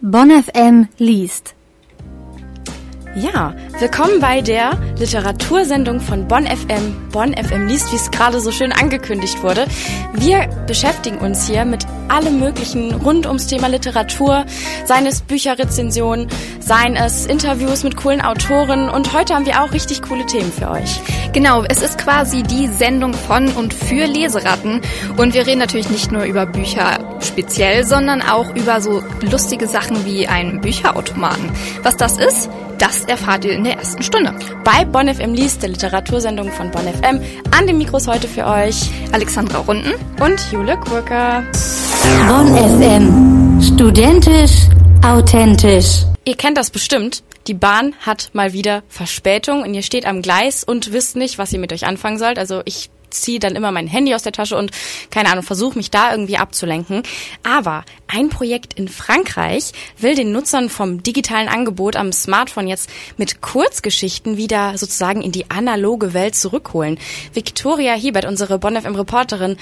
Bonn FM liest. Ja, willkommen bei der Literatursendung von Bonn FM. Bonn FM liest, wie es gerade so schön angekündigt wurde. Wir beschäftigen uns hier mit allem Möglichen rund ums Thema Literatur, seien es Bücherrezensionen, seien es Interviews mit coolen Autoren, und heute haben wir auch richtig coole Themen für euch. Genau, es ist quasi die Sendung von und für Leseratten, und wir reden natürlich nicht nur über Bücher speziell, sondern auch über so lustige Sachen wie einen Bücherautomaten. Was das ist, das erfahrt ihr in der ersten Stunde. Bei Bonn FM liest, der Literatursendung von Bonn FM. An den Mikros heute für euch Alexandra Runden und Jule Kurker. Bonn FM. Studentisch, authentisch. Ihr kennt das bestimmt. Die Bahn hat mal wieder Verspätung und ihr steht am Gleis und wisst nicht, was ihr mit euch anfangen sollt. Also ich ziehe dann immer mein Handy aus der Tasche und, keine Ahnung, versuche mich da irgendwie abzulenken. Aber ein Projekt in Frankreich will den Nutzern vom digitalen Angebot am Smartphone jetzt mit Kurzgeschichten wieder sozusagen in die analoge Welt zurückholen. Viktoria Hiebert, unsere Bonn FM-Reporterin,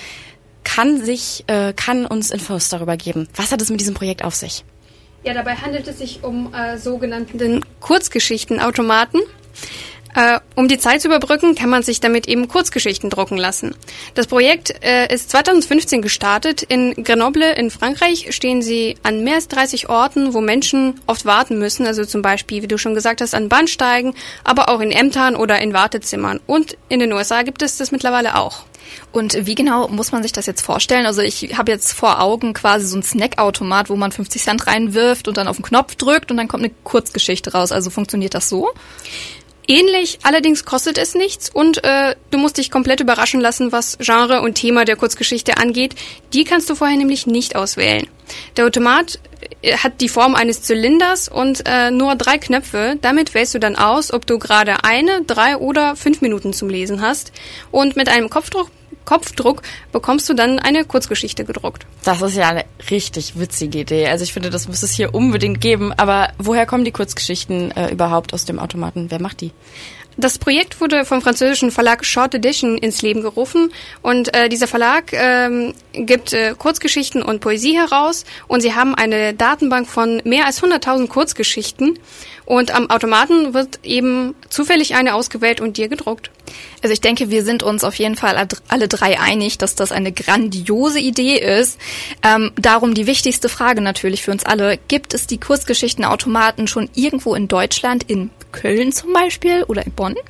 kann uns Infos darüber geben. Was hat es mit diesem Projekt auf sich? Ja, dabei handelt es sich um sogenannten Kurzgeschichtenautomaten. Um die Zeit zu überbrücken, kann man sich damit eben Kurzgeschichten drucken lassen. Das Projekt ist 2015 gestartet. In Grenoble in Frankreich stehen sie an mehr als 30 Orten, wo Menschen oft warten müssen. Also zum Beispiel, wie du schon gesagt hast, an Bahnsteigen, aber auch in Ämtern oder in Wartezimmern. Und in den USA gibt es das mittlerweile auch. Und wie genau muss man sich das jetzt vorstellen? Also ich habe jetzt vor Augen quasi so einen Snackautomat, wo man 50 Cent reinwirft und dann auf den Knopf drückt und dann kommt eine Kurzgeschichte raus. Also funktioniert das so? Ähnlich, allerdings kostet es nichts und du musst dich komplett überraschen lassen, was Genre und Thema der Kurzgeschichte angeht. Die kannst du vorher nämlich nicht auswählen. Der Automat hat die Form eines Zylinders und nur 3 Knöpfe. Damit wählst du dann aus, ob du gerade 1, 3 oder 5 Minuten zum Lesen hast. Und mit einem Kopfdruck bekommst du dann eine Kurzgeschichte gedruckt. Das ist ja eine richtig witzige Idee. Also ich finde, das muss es hier unbedingt geben. Aber woher kommen die Kurzgeschichten überhaupt aus dem Automaten? Wer macht die? Das Projekt wurde vom französischen Verlag Short Edition ins Leben gerufen und dieser Verlag gibt Kurzgeschichten und Poesie heraus und sie haben eine Datenbank von mehr als 100.000 Kurzgeschichten und am Automaten wird eben zufällig eine ausgewählt und dir gedruckt. Also ich denke, wir sind uns auf jeden Fall alle drei einig, dass das eine grandiose Idee ist. Darum die wichtigste Frage natürlich für uns alle. Gibt es die Kurzgeschichtenautomaten schon irgendwo in Deutschland, in Köln zum Beispiel oder in Bonn?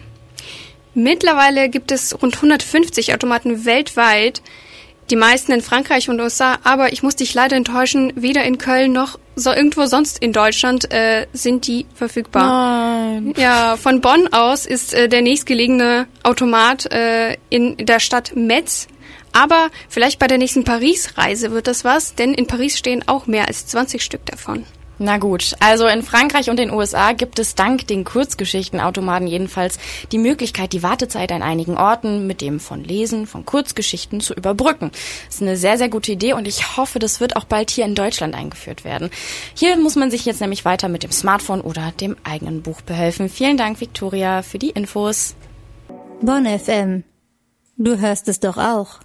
Mittlerweile gibt es rund 150 Automaten weltweit, die meisten in Frankreich und USA, aber ich muss dich leider enttäuschen, weder in Köln noch irgendwo sonst in Deutschland sind die verfügbar. Nein. Ja, von Bonn aus ist der nächstgelegene Automat in der Stadt Metz. Aber vielleicht bei der nächsten Paris-Reise wird das was, denn in Paris stehen auch mehr als 20 Stück davon. Na gut, also in Frankreich und den USA gibt es dank den Kurzgeschichtenautomaten jedenfalls die Möglichkeit, die Wartezeit an einigen Orten mit dem von Lesen von Kurzgeschichten zu überbrücken. Das ist eine sehr, sehr gute Idee und ich hoffe, das wird auch bald hier in Deutschland eingeführt werden. Hier muss man sich jetzt nämlich weiter mit dem Smartphone oder dem eigenen Buch behelfen. Vielen Dank, Viktoria, für die Infos. Bonn FM. Du hörst es doch auch.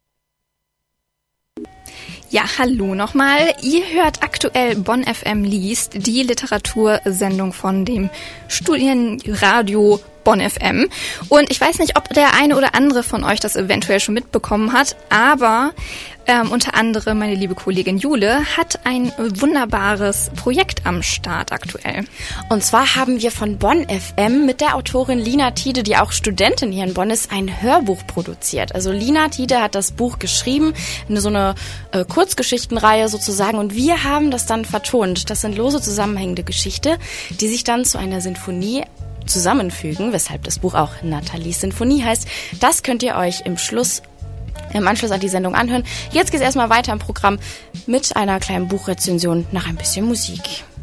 Ja, hallo nochmal. Ihr hört aktuell Bonn FM liest, die Literatursendung von dem Studienradio Bonn FM. Und ich weiß nicht, ob der eine oder andere von euch das eventuell schon mitbekommen hat, aber unter anderem meine liebe Kollegin Jule hat ein wunderbares Projekt am Start aktuell. Und zwar haben wir von Bonn FM mit der Autorin Lina Tiede, die auch Studentin hier in Bonn ist, ein Hörbuch produziert. Also Lina Tiede hat das Buch geschrieben, so eine Kurzgeschichtenreihe sozusagen, und wir haben das dann vertont. Das sind lose zusammenhängende Geschichten, die sich dann zu einer Sinfonie zusammenfügen, weshalb das Buch auch Nathalies Sinfonie heißt. Das könnt ihr euch im Anschluss an die Sendung anhören. Jetzt geht es erstmal weiter im Programm mit einer kleinen Buchrezension nach ein bisschen Musik.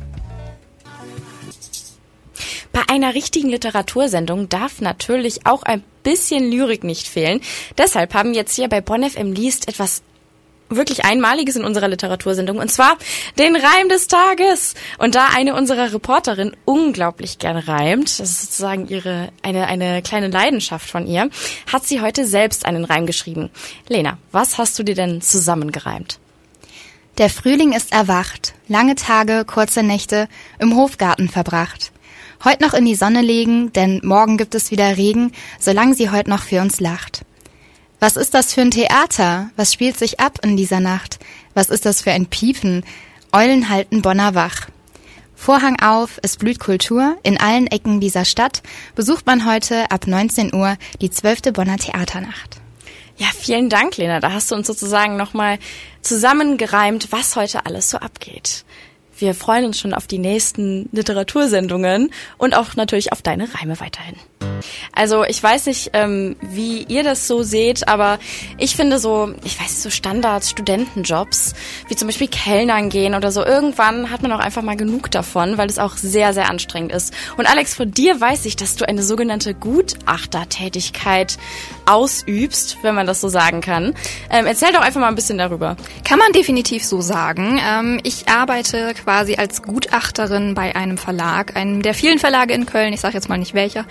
Bei einer richtigen Literatursendung darf natürlich auch ein bisschen Lyrik nicht fehlen. Deshalb haben wir jetzt hier bei Bonn FM liest etwas wirklich Einmaliges in unserer Literatursendung, und zwar den Reim des Tages. Und da eine unserer Reporterinnen unglaublich gern reimt, das ist sozusagen eine kleine Leidenschaft von ihr, hat sie heute selbst einen Reim geschrieben. Lena, was hast du dir denn zusammengereimt? Der Frühling ist erwacht, lange Tage, kurze Nächte im Hofgarten verbracht. Heut noch in die Sonne legen, denn morgen gibt es wieder Regen, solange sie heut noch für uns lacht. Was ist das für ein Theater? Was spielt sich ab in dieser Nacht? Was ist das für ein Piepen? Eulen halten Bonner wach. Vorhang auf, es blüht Kultur. In allen Ecken dieser Stadt besucht man heute ab 19 Uhr die 12. Bonner Theaternacht. Ja, vielen Dank, Lena. Da hast du uns sozusagen nochmal zusammengereimt, was heute alles so abgeht. Wir freuen uns schon auf die nächsten Literatursendungen und auch natürlich auf deine Reime weiterhin. Also ich weiß nicht, wie ihr das so seht, aber ich finde so Standards, Studentenjobs, wie zum Beispiel Kellnern gehen oder so, irgendwann hat man auch einfach mal genug davon, weil es auch sehr, sehr anstrengend ist. Und Alex, von dir weiß ich, dass du eine sogenannte Gutachtertätigkeit ausübst, wenn man das so sagen kann. Erzähl doch einfach mal ein bisschen darüber. Kann man definitiv so sagen. Ich arbeite quasi als Gutachterin bei einem Verlag, einem der vielen Verlage in Köln, ich sage jetzt mal nicht welcher.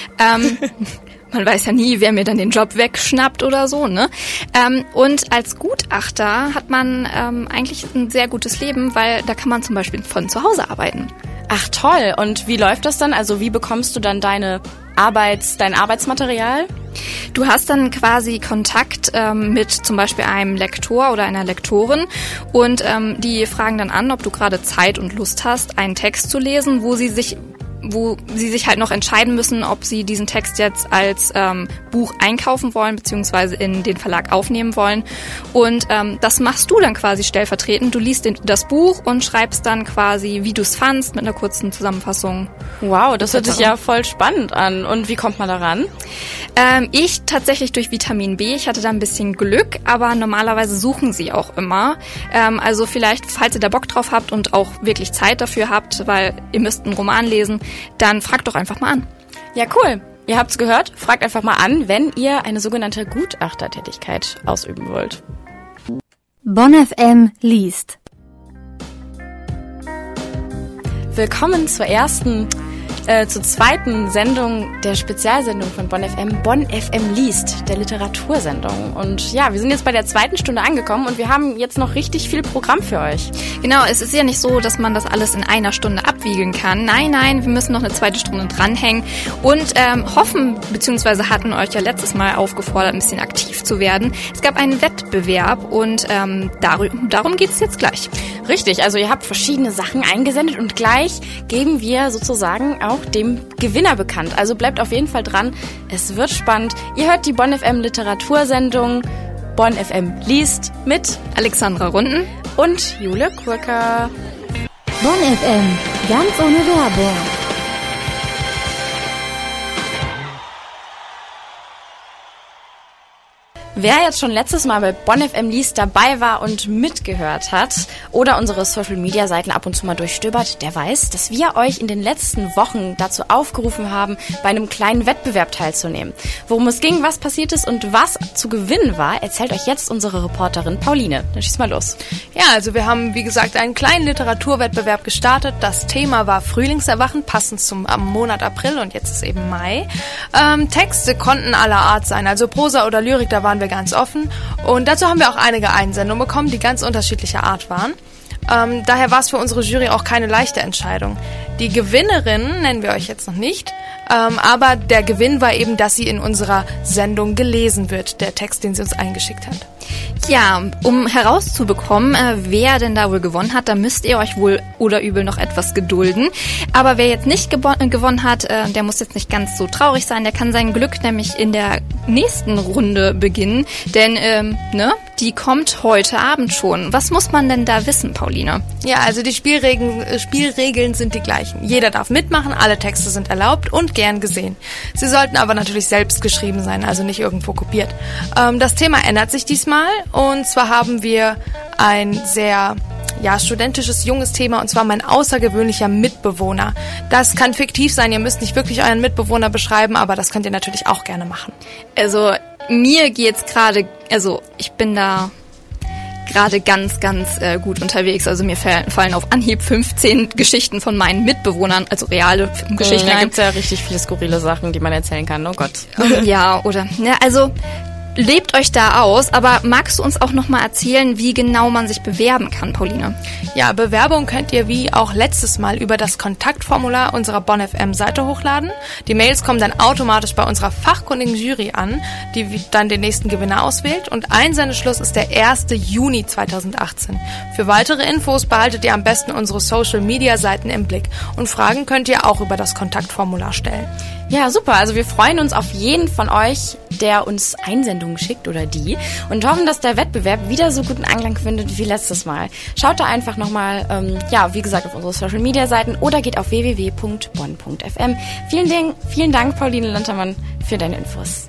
Man weiß ja nie, wer mir dann den Job wegschnappt oder so, ne? Und als Gutachter hat man eigentlich ein sehr gutes Leben, weil da kann man zum Beispiel von zu Hause arbeiten. Ach toll, und wie läuft das dann? Also wie bekommst du dann dein Arbeitsmaterial? Du hast dann quasi Kontakt mit zum Beispiel einem Lektor oder einer Lektorin und die fragen dann an, ob du gerade Zeit und Lust hast, einen Text zu lesen, wo sie sich halt noch entscheiden müssen, ob sie diesen Text jetzt als Buch einkaufen wollen, beziehungsweise in den Verlag aufnehmen wollen. Und das machst du dann quasi stellvertretend. Du liest das Buch und schreibst dann quasi, wie du es fandst, mit einer kurzen Zusammenfassung. Wow, das hört sich ja voll spannend an. Und wie kommt man daran? Ich tatsächlich durch Vitamin B. Ich hatte da ein bisschen Glück, aber normalerweise suchen sie auch immer. Also vielleicht, falls ihr da Bock drauf habt und auch wirklich Zeit dafür habt, weil ihr müsst einen Roman lesen, dann fragt doch einfach mal an. Ja, cool. Ihr habt's gehört. Fragt einfach mal an, wenn ihr eine sogenannte Gutachtertätigkeit ausüben wollt. Bonn FM liest. Willkommen zur zweiten Sendung der Spezialsendung von Bonn FM liest, der Literatursendung. Und ja, wir sind jetzt bei der 2. Stunde angekommen und wir haben jetzt noch richtig viel Programm für euch. Genau, es ist ja nicht so, dass man das alles in einer Stunde abwiegeln kann. Nein, wir müssen noch eine 2. Stunde dranhängen und hoffen, beziehungsweise hatten euch ja letztes Mal aufgefordert, ein bisschen aktiv zu werden. Es gab einen Wettbewerb und darum geht es jetzt gleich. Richtig, also ihr habt verschiedene Sachen eingesendet und gleich geben wir sozusagen auch dem Gewinner bekannt. Also bleibt auf jeden Fall dran, es wird spannend. Ihr hört die Bonn FM Literatursendung Bonn FM liest mit Alexandra Runden und Jule Kurka. Bonn FM, ganz ohne Werbung. Wer jetzt schon letztes Mal bei Bonn FM liest dabei war und mitgehört hat oder unsere Social-Media-Seiten ab und zu mal durchstöbert, der weiß, dass wir euch in den letzten Wochen dazu aufgerufen haben, bei einem kleinen Wettbewerb teilzunehmen. Worum es ging, was passiert ist und was zu gewinnen war, erzählt euch jetzt unsere Reporterin Pauline. Dann schieß mal los. Ja, also wir haben, wie gesagt, einen kleinen Literaturwettbewerb gestartet. Das Thema war Frühlingserwachen, passend zum Monat April und jetzt ist eben Mai. Texte konnten aller Art sein, also Prosa oder Lyrik, da waren wir ganz offen. Und dazu haben wir auch einige Einsendungen bekommen, die ganz unterschiedlicher Art waren. Daher war es für unsere Jury auch keine leichte Entscheidung. Die Gewinnerin nennen wir euch jetzt noch nicht, aber der Gewinn war eben, dass sie in unserer Sendung gelesen wird, der Text, den sie uns eingeschickt hat. Ja, um herauszubekommen, wer denn da wohl gewonnen hat, da müsst ihr euch wohl oder übel noch etwas gedulden. Aber wer jetzt nicht gewonnen hat, der muss jetzt nicht ganz so traurig sein. Der kann sein Glück nämlich in der nächsten Runde beginnen. Denn, die kommt heute Abend schon. Was muss man denn da wissen, Pauline? Ja, also die Spielregeln sind die gleichen. Jeder darf mitmachen, alle Texte sind erlaubt und gern gesehen. Sie sollten aber natürlich selbst geschrieben sein, also nicht irgendwo kopiert. Das Thema ändert sich diesmal. Und zwar haben wir ein sehr studentisches, junges Thema, und zwar mein außergewöhnlicher Mitbewohner. Das kann fiktiv sein, ihr müsst nicht wirklich euren Mitbewohner beschreiben, aber das könnt ihr natürlich auch gerne machen. Also mir geht's gerade, ich bin da gerade ganz, ganz gut unterwegs. Also mir fallen auf Anhieb 15 Geschichten von meinen Mitbewohnern, also reale Geschichten. Da gibt's ja richtig viele skurrile Sachen, die man erzählen kann, oh Gott. Ja, oder, also lebt euch da aus, aber magst du uns auch nochmal erzählen, wie genau man sich bewerben kann, Pauline? Ja, Bewerbung könnt ihr wie auch letztes Mal über das Kontaktformular unserer Bonn FM Seite hochladen. Die Mails kommen dann automatisch bei unserer fachkundigen Jury an, die dann den nächsten Gewinner auswählt. Und Einsendeschluss ist der 1. Juni 2018. Für weitere Infos behaltet ihr am besten unsere Social-Media-Seiten im Blick. Und Fragen könnt ihr auch über das Kontaktformular stellen. Ja, super. Also wir freuen uns auf jeden von euch, der uns Einsendungen schickt oder die, und hoffen, dass der Wettbewerb wieder so guten Anklang findet wie letztes Mal. Schaut da einfach nochmal, wie gesagt, auf unsere Social-Media-Seiten oder geht auf www.bonn.fm. Vielen Dank, Pauline Lantermann, für deine Infos.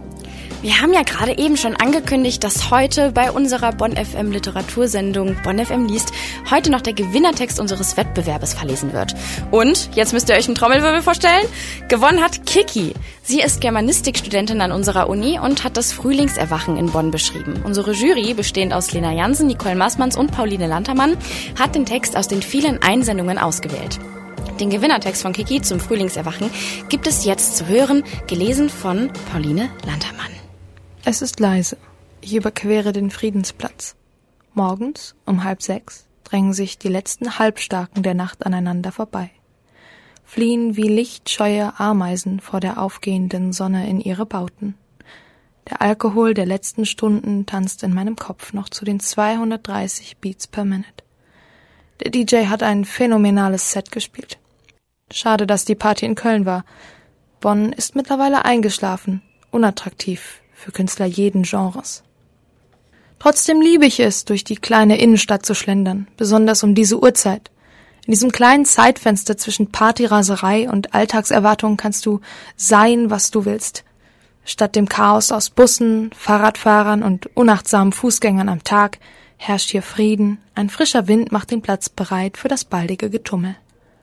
Wir haben ja gerade eben schon angekündigt, dass heute bei unserer Bonn FM Literatursendung Bonn FM liest heute noch der Gewinnertext unseres Wettbewerbes verlesen wird. Und, jetzt müsst ihr euch einen Trommelwirbel vorstellen, gewonnen hat Kiki. Sie ist Germanistikstudentin an unserer Uni und hat das Frühlingserwachen in Bonn beschrieben. Unsere Jury, bestehend aus Lena Jansen, Nicole Maßmanns und Pauline Lantermann, hat den Text aus den vielen Einsendungen ausgewählt. Den Gewinnertext von Kiki zum Frühlingserwachen gibt es jetzt zu hören, gelesen von Pauline Lantermann. Es ist leise. Ich überquere den Friedensplatz. Morgens um 5:30 drängen sich die letzten Halbstarken der Nacht aneinander vorbei, fliehen wie lichtscheue Ameisen vor der aufgehenden Sonne in ihre Bauten. Der Alkohol der letzten Stunden tanzt in meinem Kopf noch zu den 230 Beats per Minute. Der DJ hat ein phänomenales Set gespielt. Schade, dass die Party in Köln war. Bonn ist mittlerweile eingeschlafen, unattraktiv für Künstler jeden Genres. Trotzdem liebe ich es, durch die kleine Innenstadt zu schlendern, besonders um diese Uhrzeit. In diesem kleinen Zeitfenster zwischen Partyraserei und Alltagserwartungen kannst du sein, was du willst. Statt dem Chaos aus Bussen, Fahrradfahrern und unachtsamen Fußgängern am Tag herrscht hier Frieden, ein frischer Wind macht den Platz bereit für das baldige Getummel.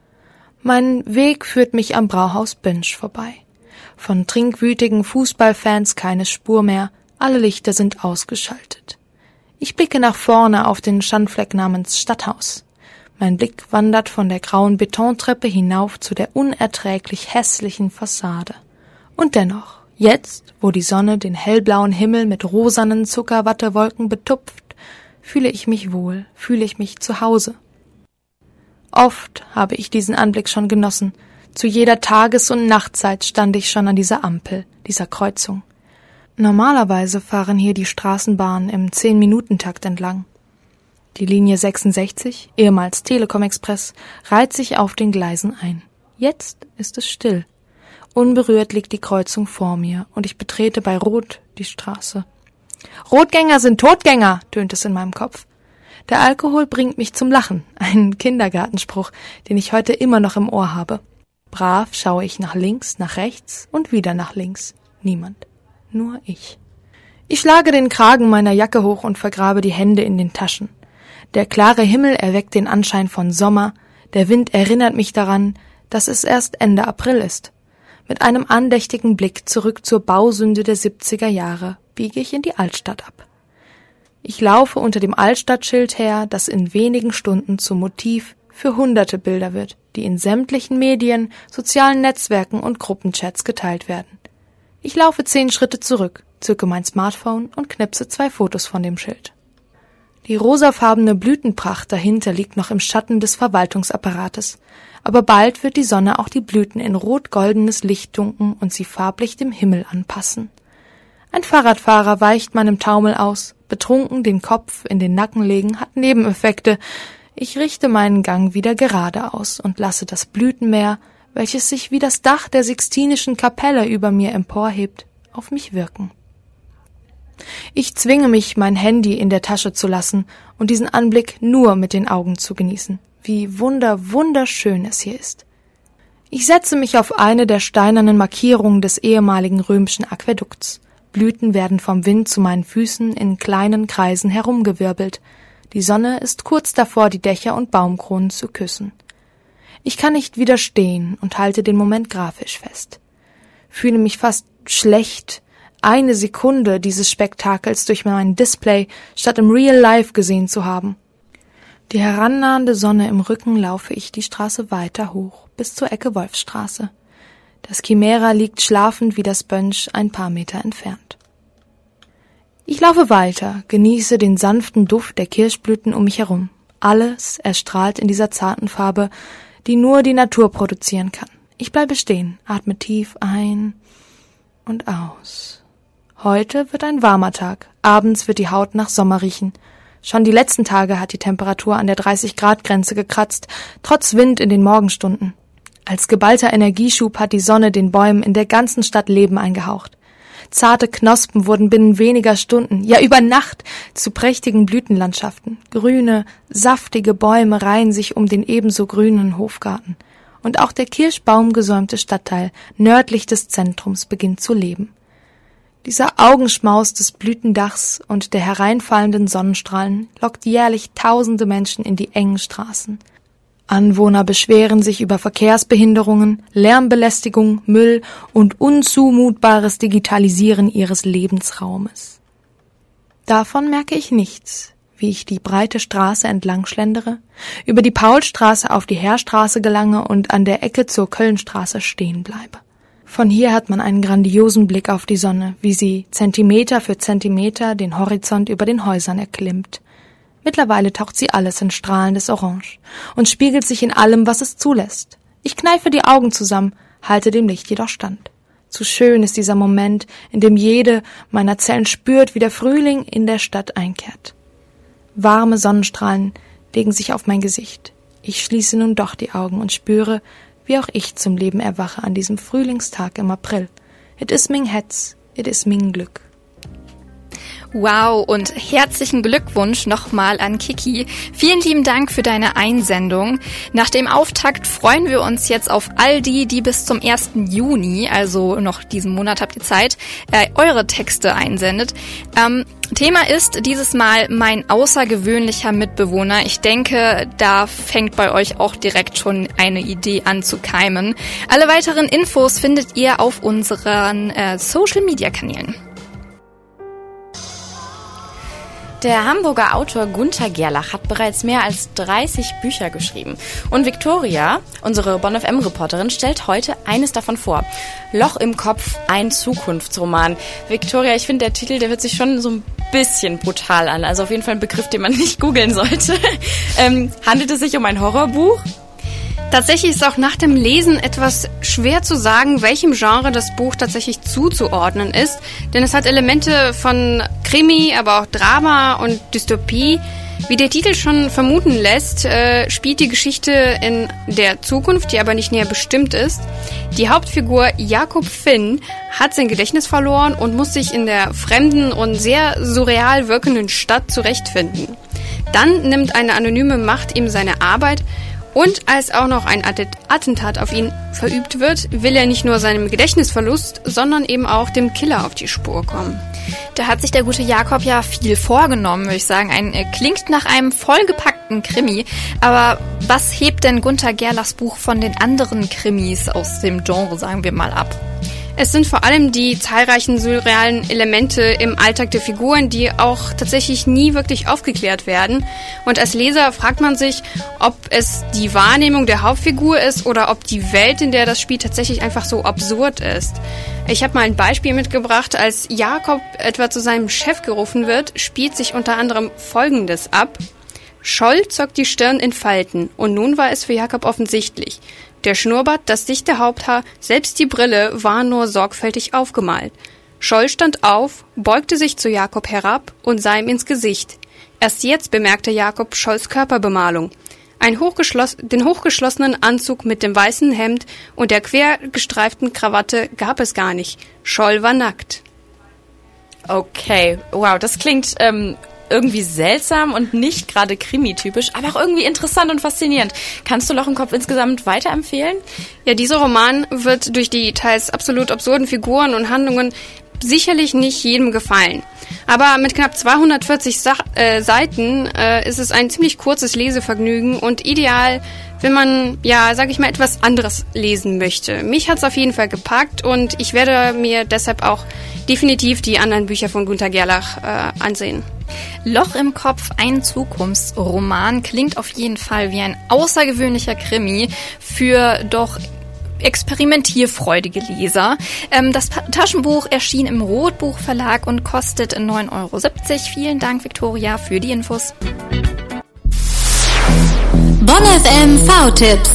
Mein Weg führt mich am Brauhaus Binge vorbei. Von trinkwütigen Fußballfans keine Spur mehr, alle Lichter sind ausgeschaltet. Ich blicke nach vorne auf den Schandfleck namens Stadthaus. Mein Blick wandert von der grauen Betontreppe hinauf zu der unerträglich hässlichen Fassade. Und dennoch, jetzt, wo die Sonne den hellblauen Himmel mit rosanen Zuckerwattewolken betupft, fühle ich mich wohl, fühle ich mich zu Hause. Oft habe ich diesen Anblick schon genossen. Zu jeder Tages- und Nachtzeit stand ich schon an dieser Ampel, dieser Kreuzung. Normalerweise fahren hier die Straßenbahnen im 10-Minuten-Takt entlang. Die Linie 66, ehemals Telekom Express, reiht sich auf den Gleisen ein. Jetzt ist es still. Unberührt liegt die Kreuzung vor mir und ich betrete bei Rot die Straße. »Rotgänger sind Totgänger«, tönt es in meinem Kopf. Der Alkohol bringt mich zum Lachen, ein Kindergartenspruch, den ich heute immer noch im Ohr habe. Brav schaue ich nach links, nach rechts und wieder nach links. Niemand. Nur ich. Ich schlage den Kragen meiner Jacke hoch und vergrabe die Hände in den Taschen. Der klare Himmel erweckt den Anschein von Sommer, der Wind erinnert mich daran, dass es erst Ende April ist. Mit einem andächtigen Blick zurück zur Bausünde der 70er Jahre biege ich in die Altstadt ab. Ich laufe unter dem Altstadtschild her, das in wenigen Stunden zum Motiv für hunderte Bilder wird, die in sämtlichen Medien, sozialen Netzwerken und Gruppenchats geteilt werden. Ich laufe 10 Schritte zurück, zücke mein Smartphone und knipse 2 Fotos von dem Schild. Die rosafarbene Blütenpracht dahinter liegt noch im Schatten des Verwaltungsapparates, aber bald wird die Sonne auch die Blüten in rot-goldenes Licht tunken und sie farblich dem Himmel anpassen. Ein Fahrradfahrer weicht meinem Taumel aus, betrunken den Kopf in den Nacken legen hat Nebeneffekte. Ich richte meinen Gang wieder gerade aus und lasse das Blütenmeer, welches sich wie das Dach der Sixtinischen Kapelle über mir emporhebt, auf mich wirken. Ich zwinge mich, mein Handy in der Tasche zu lassen und diesen Anblick nur mit den Augen zu genießen. Wie wunderschön es hier ist. Ich setze mich auf eine der steinernen Markierungen des ehemaligen römischen Aquädukts. Blüten werden vom Wind zu meinen Füßen in kleinen Kreisen herumgewirbelt. Die Sonne ist kurz davor, die Dächer und Baumkronen zu küssen. Ich kann nicht widerstehen und halte den Moment grafisch fest. Fühle mich fast schlecht, eine Sekunde dieses Spektakels durch mein Display statt im Real Life gesehen zu haben. Die herannahende Sonne im Rücken laufe ich die Straße weiter hoch, bis zur Ecke Das Chimera liegt schlafend wie das Bönsch ein paar Meter entfernt. Ich laufe weiter, genieße den sanften Duft der Kirschblüten um mich herum. Alles erstrahlt in dieser zarten Farbe, die nur die Natur produzieren kann. Ich bleibe stehen, atme tief ein und aus. Heute wird ein warmer Tag. Abends wird die Haut nach Sommer riechen. Schon die letzten Tage hat die Temperatur an der 30-Grad-Grenze gekratzt, trotz Wind in den Morgenstunden. Als geballter Energieschub hat die Sonne den Bäumen in der ganzen Stadt Leben eingehaucht. Zarte Knospen wurden binnen weniger Stunden, ja über Nacht, zu prächtigen Blütenlandschaften. Grüne, saftige Bäume reihen sich um den ebenso grünen Hofgarten. Und auch der kirschbaumgesäumte Stadtteil nördlich des Zentrums beginnt zu leben. Dieser Augenschmaus des Blütendachs und der hereinfallenden Sonnenstrahlen lockt jährlich tausende Menschen in die engen Straßen. Anwohner beschweren sich über Verkehrsbehinderungen, Lärmbelästigung, Müll und unzumutbares Digitalisieren ihres Lebensraumes. Davon merke ich nichts, wie ich die breite Straße entlang schlendere, über die Paulstraße auf die Heerstraße gelange und an der Ecke zur Kölnstraße stehen bleibe. Von hier hat man einen grandiosen Blick auf die Sonne, wie sie Zentimeter für Zentimeter den Horizont über den Häusern erklimmt. Mittlerweile taucht sie alles in strahlendes Orange und spiegelt sich in allem, was es zulässt. Ich kneife die Augen zusammen, halte dem Licht jedoch stand. Zu schön ist dieser Moment, in dem jede meiner Zellen spürt, wie der Frühling in der Stadt einkehrt. Warme Sonnenstrahlen legen sich auf mein Gesicht. Ich schließe nun doch die Augen und spüre, wie auch ich zum Leben erwache an diesem Frühlingstag im April. It is mein Herz, it is mein Glück. Wow, und herzlichen Glückwunsch nochmal an Kiki. Vielen lieben Dank für deine Einsendung. Nach dem Auftakt freuen wir uns jetzt auf all die bis zum 1. Juni, also noch diesen Monat habt ihr Zeit, eure Texte einsendet. Thema ist dieses Mal mein außergewöhnlicher Mitbewohner. Ich denke, da fängt bei euch auch direkt schon eine Idee an zu keimen. Alle weiteren Infos findet ihr auf unseren Social-Media-Kanälen. Der Hamburger Autor Gunter Gerlach hat bereits mehr als 30 Bücher geschrieben. Und Viktoria, unsere Bonn FM-Reporterin, stellt heute eines davon vor. Loch im Kopf, ein Zukunftsroman. Viktoria, ich finde, der Titel, der hört sich schon so ein bisschen brutal an. Also auf jeden Fall ein Begriff, den man nicht googeln sollte. Handelt es sich um ein Horrorbuch? Tatsächlich ist auch nach dem Lesen etwas schwer zu sagen, welchem Genre das Buch tatsächlich zuzuordnen ist, denn es hat Elemente von Krimi, aber auch Drama und Dystopie. Wie der Titel schon vermuten lässt, spielt die Geschichte in der Zukunft, die aber nicht näher bestimmt ist. Die Hauptfigur Jakob Finn hat sein Gedächtnis verloren und muss sich in der fremden und sehr surreal wirkenden Stadt zurechtfinden. Dann nimmt eine anonyme Macht ihm seine Arbeit. Und als auch noch ein Attentat auf ihn verübt wird, will er nicht nur seinem Gedächtnisverlust, sondern eben auch dem Killer auf die Spur kommen. Da hat sich der gute Jakob ja viel vorgenommen, würde ich sagen. Klingt nach einem vollgepackten Krimi. Aber was hebt denn Gunter Gerlachs Buch von den anderen Krimis aus dem Genre, sagen wir mal, ab? Es sind vor allem die zahlreichen surrealen Elemente im Alltag der Figuren, die auch tatsächlich nie wirklich aufgeklärt werden. Und als Leser fragt man sich, ob es die Wahrnehmung der Hauptfigur ist oder ob die Welt, in der das Spiel tatsächlich einfach so absurd ist. Ich habe mal ein Beispiel mitgebracht. Als Jakob etwa zu seinem Chef gerufen wird, spielt sich unter anderem Folgendes ab. Scholl zog die Stirn in Falten und nun war es für Jakob offensichtlich. Der Schnurrbart, das dichte Haupthaar, selbst die Brille waren nur sorgfältig aufgemalt. Scholl stand auf, beugte sich zu Jakob herab und sah ihm ins Gesicht. Erst jetzt bemerkte Jakob Scholls Körperbemalung. Den hochgeschlossenen Anzug mit dem weißen Hemd und der quer gestreiften Krawatte gab es gar nicht. Scholl war nackt. Okay, wow, das klingt irgendwie seltsam und nicht gerade krimi-typisch, aber auch irgendwie interessant und faszinierend. Kannst du Loch im Kopf insgesamt weiterempfehlen? Ja, dieser Roman wird durch die teils absolut absurden Figuren und Handlungen sicherlich nicht jedem gefallen. Aber mit knapp 240 Seiten ist es ein ziemlich kurzes Lesevergnügen und ideal, wenn man, ja, sag ich mal, etwas anderes lesen möchte. Mich hat's auf jeden Fall gepackt und ich werde mir deshalb auch definitiv die anderen Bücher von Gunter Gerlach ansehen. Loch im Kopf, ein Zukunftsroman, klingt auf jeden Fall wie ein außergewöhnlicher Krimi für doch experimentierfreudige Leser. Das Taschenbuch erschien im Rotbuch Verlag und kostet 9,70 €. Vielen Dank, Viktoria, für die Infos. Bonn FM V-Tipps.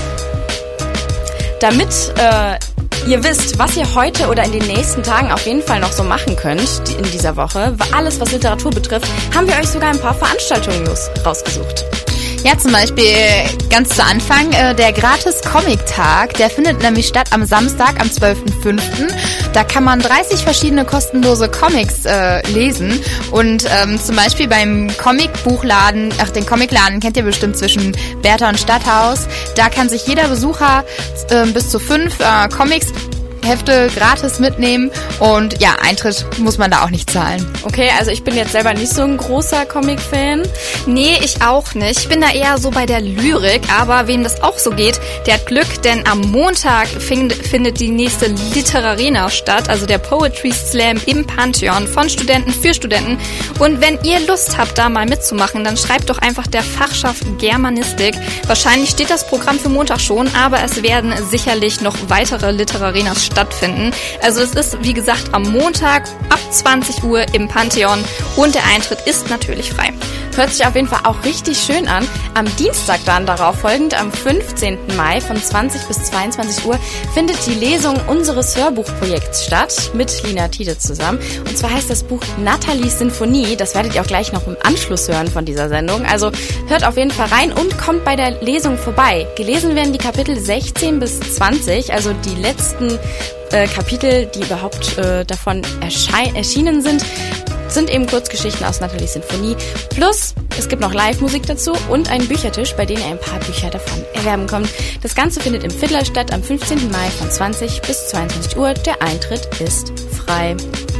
Damit ihr wisst, was ihr heute oder in den nächsten Tagen auf jeden Fall noch so machen könnt in dieser Woche, alles was Literatur betrifft, haben wir euch sogar ein paar Veranstaltungen rausgesucht. Ja, zum Beispiel ganz zu Anfang der Gratis-Comic-Tag. Der findet nämlich statt am Samstag, am 12.05. Da kann man 30 verschiedene kostenlose Comics lesen. Und zum Beispiel beim Comicbuchladen, den Comicladen kennt ihr bestimmt zwischen Bertha und Stadthaus. Da kann sich jeder Besucher bis zu 5 Comics-Hefte gratis mitnehmen und ja, Eintritt muss man da auch nicht zahlen. Okay, also ich bin jetzt selber nicht so ein großer Comic-Fan. Nee, ich auch nicht. Ich bin da eher so bei der Lyrik, aber wem das auch so geht, der hat Glück, denn am Montag findet die nächste Literarena statt, also der Poetry Slam im Pantheon von Studenten für Studenten. Und wenn ihr Lust habt, da mal mitzumachen, dann schreibt doch einfach der Fachschaft Germanistik. Wahrscheinlich steht das Programm für Montag schon, aber es werden sicherlich noch weitere Literarenas stattfinden. Also es ist, wie gesagt, am Montag ab 20 Uhr im Pantheon und der Eintritt ist natürlich frei. Hört sich auf jeden Fall auch richtig schön an. Am Dienstag dann darauf folgend, am 15. Mai von 20 bis 22 Uhr, findet die Lesung unseres Hörbuchprojekts statt, mit Lina Tiede zusammen. Und zwar heißt das Buch Nathalies Sinfonie. Das werdet ihr auch gleich noch im Anschluss hören von dieser Sendung. Also hört auf jeden Fall rein und kommt bei der Lesung vorbei. Gelesen werden die Kapitel 16 bis 20, also die letzten Kapitel, die überhaupt davon erschienen sind eben Kurzgeschichten aus Nathalies Sinfonie. Plus, es gibt noch Live-Musik dazu und einen Büchertisch, bei dem ihr ein paar Bücher davon erwerben könnt. Das Ganze findet im Fiddler statt am 15. Mai von 20 bis 22 Uhr. Der Eintritt ist frei.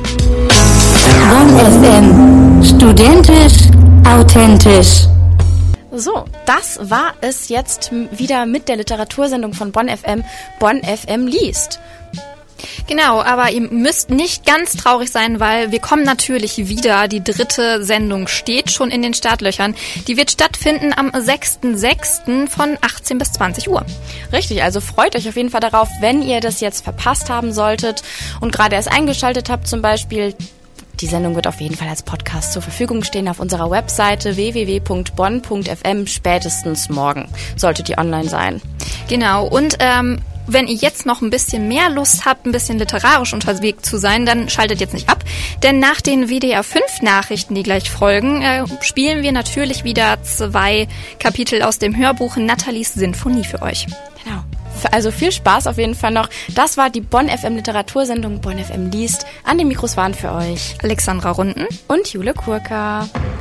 Bonn FM. Studentisch, authentisch. So, das war es jetzt wieder mit der Literatursendung von Bonn FM. Bonn FM liest. Genau, aber ihr müsst nicht ganz traurig sein, weil wir kommen natürlich wieder. Die 3. Sendung steht schon in den Startlöchern. Die wird stattfinden am 6.6. von 18 bis 20 Uhr. Richtig, also freut euch auf jeden Fall darauf, wenn ihr das jetzt verpasst haben solltet und gerade erst eingeschaltet habt zum Beispiel. Die Sendung wird auf jeden Fall als Podcast zur Verfügung stehen auf unserer Webseite www.bonn.fm. Spätestens morgen sollte die online sein. Genau, und wenn ihr jetzt noch ein bisschen mehr Lust habt, ein bisschen literarisch unterwegs zu sein, dann schaltet jetzt nicht ab. Denn nach den WDR 5 Nachrichten, die gleich folgen, spielen wir natürlich wieder 2 Kapitel aus dem Hörbuch Nathalies Sinfonie für euch. Genau. Also viel Spaß auf jeden Fall noch. Das war die Bonn FM Literatursendung Bonn FM liest. An den Mikros waren für euch Alexandra Runden und Jule Kurka.